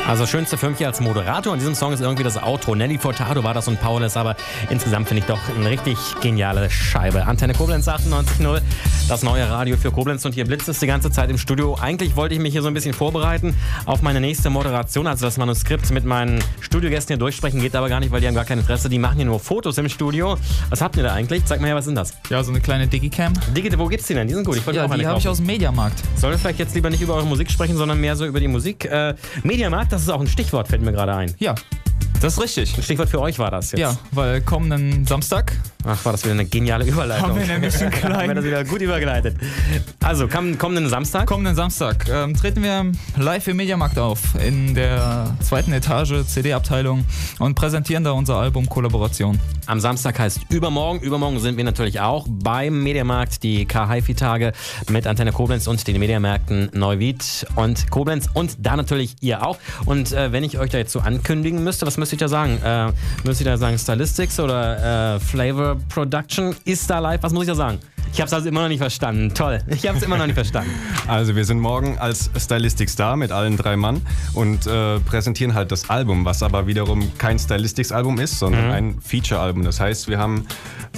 Also schönste 5 Jahre als Moderator. Und diesem Song ist irgendwie das Outro. Nelly Furtado war das und Paulus, aber insgesamt finde ich doch eine richtig geniale Scheibe. Antenne Koblenz 98.0, das neue Radio für Koblenz. Und hier blitzt es die ganze Zeit im Studio. Eigentlich wollte ich mich hier so ein bisschen vorbereiten auf meine nächste Moderation. Also das Manuskript mit meinen Studiogästen hier durchsprechen geht aber gar nicht, weil die haben gar kein Interesse. Die machen hier nur Fotos im Studio. Was habt ihr da eigentlich? Zeig mal her, was sind das? Ja, so eine kleine Digicam. Wo gibt's die denn? Die sind gut. Ich wollte Ja, auch eine die habe ich aus dem Mediamarkt. Sollen wir vielleicht jetzt lieber nicht über eure Musik sprechen, sondern mehr so über die Musik? Mediamarkt, das ist auch ein Stichwort, fällt mir gerade ein. Ja, das ist richtig. Ein Stichwort für euch war das jetzt. Ja, weil kommenden Samstag... Ach, war das wieder eine geniale Überleitung. Haben wir nämlich einen kleinen... haben wir das wieder gut übergeleitet. Also, kommenden Samstag? Kommenden Samstag treten wir live im Mediamarkt auf, in der 2. Etage, CD-Abteilung und präsentieren da unser Album Kollaboration. Am Samstag heißt übermorgen. Übermorgen sind wir natürlich auch beim Mediamarkt, die K-HiFi-Tage mit Antenne Koblenz und den Mediamärkten Neuwied und Koblenz und da natürlich ihr auch. Und wenn ich euch da jetzt so ankündigen müsste, was müsste ich da sagen? Müsste ich da sagen Stylistics oder Flavor Production? Ist da live? Was muss ich da sagen? Ich habe es also immer noch nicht verstanden. Toll. Ich habe es immer noch nicht verstanden. Also wir sind morgen als Stylistics da mit allen 3 Mann und präsentieren halt das Album, was aber wiederum kein Stylistics-Album ist, sondern ein Feature-Album. Das heißt, wir haben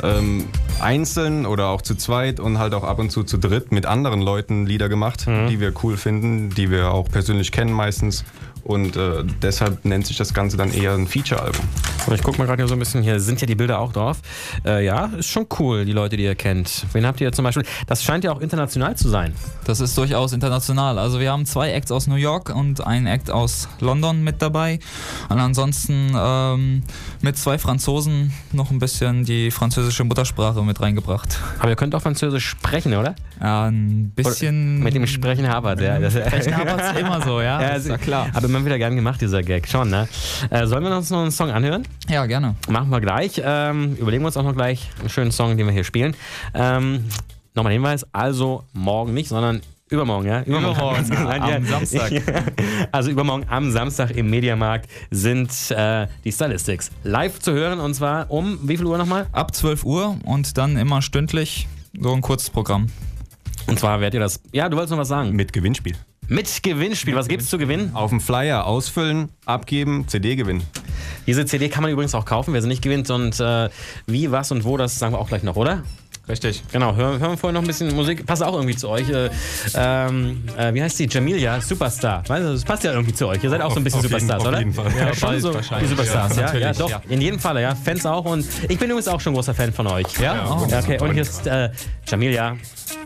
einzeln oder auch zu zweit und halt auch ab und zu dritt mit anderen Leuten Lieder gemacht, die wir cool finden, die wir auch persönlich kennen meistens. Und deshalb nennt sich das Ganze dann eher ein Feature-Album. So, ich gucke mal gerade hier so ein bisschen, hier sind ja die Bilder auch drauf. Ja, ist schon cool, die Leute, die ihr kennt. Wen habt ihr zum Beispiel? Das scheint ja auch international zu sein. Das ist durchaus international. Also wir haben 2 Acts aus New York und einen Act aus London mit dabei. Und ansonsten mit 2 Franzosen noch ein bisschen die französische Muttersprache mit reingebracht. Aber ihr könnt auch Französisch sprechen, oder? Ja, ein bisschen... Oder mit dem Sprechen hapert, ja. Sprechen hapert immer so, ja, das ist ja klar. Aber immer wieder gern gemacht, dieser Gag, schon, ne? Sollen wir uns noch einen Song anhören? Ja, gerne. Machen wir gleich. Überlegen wir uns auch noch gleich einen schönen Song, den wir hier spielen. Nochmal ein Hinweis, also morgen nicht, sondern übermorgen, ja? Übermorgen, am Samstag. Also übermorgen am Samstag im Mediamarkt sind die Stylistics live zu hören und zwar um wie viel Uhr nochmal? Ab 12 Uhr und dann immer stündlich so ein kurzes Programm. Und zwar werdet ihr das... Ja, du wolltest noch was sagen. Mit Gewinnspiel. Mit Gewinnspiel. Was gibt's zu gewinnen? Auf dem Flyer ausfüllen, abgeben, CD gewinnen. Diese CD kann man übrigens auch kaufen, wer sie nicht gewinnt. Und wie, was und wo, das sagen wir auch gleich noch, oder? Richtig. Genau, hören wir vorher noch ein bisschen Musik. Passt auch irgendwie zu euch. Wie heißt die? Jamilia, Superstar. Weißt du, das passt ja irgendwie zu euch. Ihr seid auch so ein bisschen Superstars, oder? Auf jeden Fall. Ja, schon so die Superstars, ja? Ja, doch. Ja. In jedem Fall, ja. Fans auch. Und ich bin übrigens auch schon ein großer Fan von euch. Ja? Ja. Okay, und hier ist Jamilia.